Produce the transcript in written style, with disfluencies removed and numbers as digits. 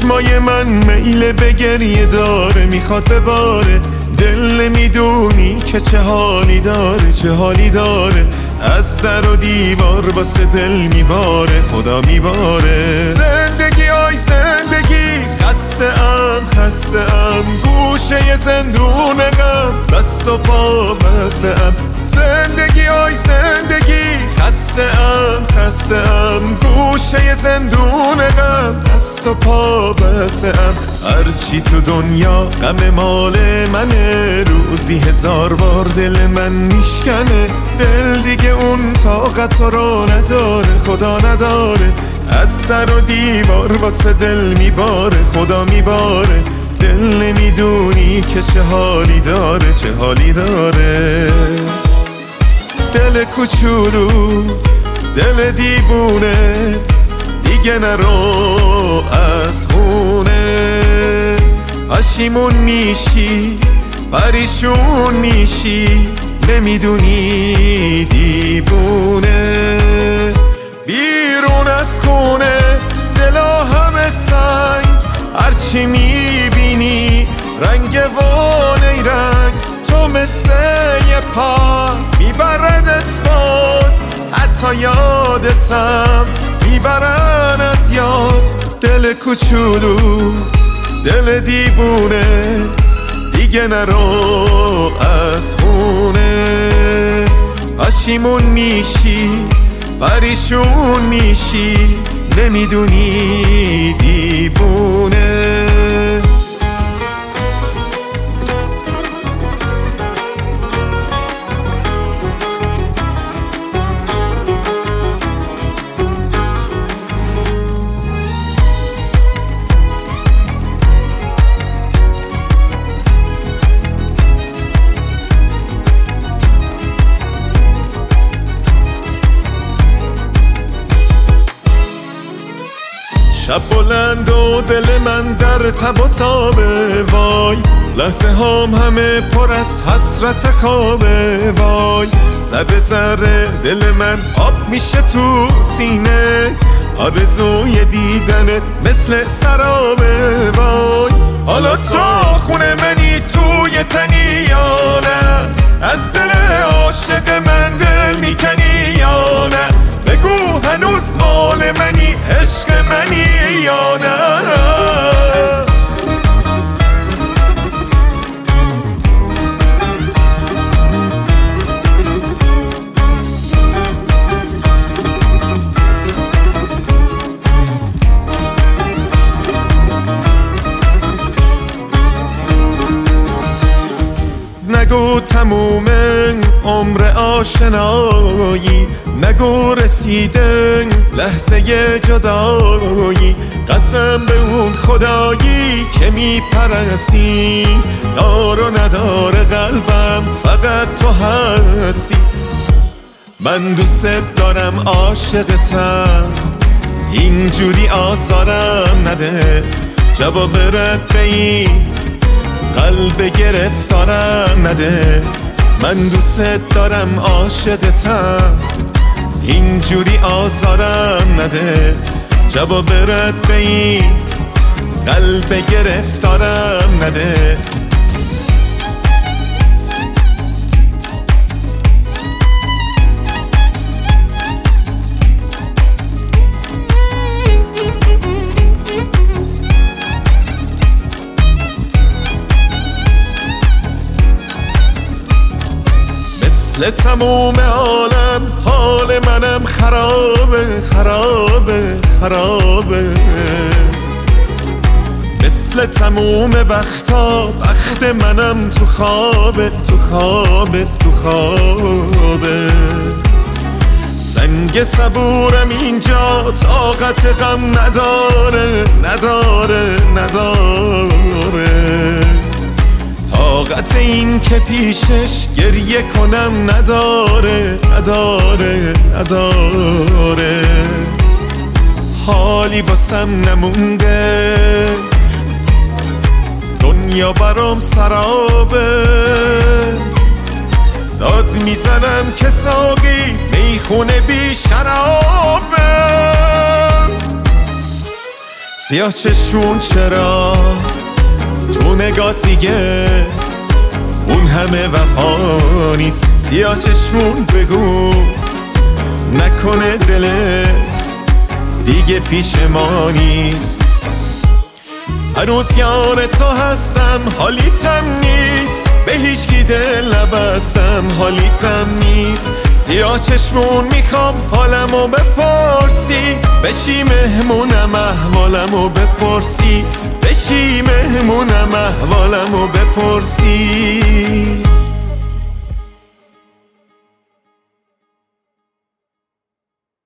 چشمای من میل به گریه داره، میخواد بباره. دل نمیدونی که چه حالی داره، چه حالی داره. از در و دیوار واسه دل میباره، خدا میباره. زندگی آی زندگی، خسته ام گوشه زندون غم، دست و پا بسته ام. زندگی آی زندگی، خسته ام گوشه زندون غم، دست و پا بسته ام. هرچی تو دنیا غم مال منه، روزی 1000 بار دل من میشکنه. دل دیگه اون طاقت رو نداره، خدا نداره. از در و دیوار واسه دل میباره، خدا میباره. دل نمیدونی که چه حالی داره، چه حالی داره. دل کوچولو، دل دیوونه، دیگه نرو از خونه. پشیمون میشی، پریشون میشی، نمیدونی دیوونه. بیرون از خونه دلا همه سنگ، هرچی میبینی رنگ و نیرنگ. تو مثل یه پا میبردت باد، حتی یادتم میبرن از یاد. دل کوچولو، دل دیوونه، دیگه نرو از خونه. پشیمون میشی، پریشون میشی، نمیدونی دیوونه. شب بلند و دل من در تب و تابه، وای. لحظه هام همه پر از حسرت خوابه، وای. ذره ذره دل من آب میشه تو سینه، آرزوی دیدنت مثل سرابه، وای. حالا تا خونه منی توی تنی یا نه، از دل عاشق من دل میکنی یا نه. بگو هنوز مال منی، عشق منی یا نه. نگو تموم عمر آشنایی، نگو رسیدن لحظه جدایی. قسم به اون خدایی که میپرستی، دار و ندار قلبم فقط تو هستی. من دوست دارم، عاشقتم، اینجوری آزارم نده. جواب رد به این قلب گرفتارم نده. من دوست دارم، عاشقتم، اینجوری آزارم نده. جواب رد به این قلب گرفتارم نده. مثل تموم عالم حال منم خرابه، خرابه، خرابه. مثل تموم بختا بخت منم تو خوابه، تو خوابه، تو خوابه. سنگ صبورم اینجا طاقت غم نداره، نداره، نداره. طاقت این که پیشش گریه کنم نداره، نداره، نداره. حالی واسم نمونده، دنیا برام سرابه. داد میزنم که ساقی میخونه بی شرابه. سیاه چشمون چرا تو نگات دیگه اون همه وفا نیست؟ سیاه چشمون بگو نکنه دلت دیگه پیش ما نیست. هنوز یار تو هستم حالیتم نیست، به هیچکی دل نبستم حالیتم نیست. سیاه چشمون میخوام حالمو بپرسی، بشی مهمونم احوالمو بپرسی، بشی مهمونم احوالمو بپرسی.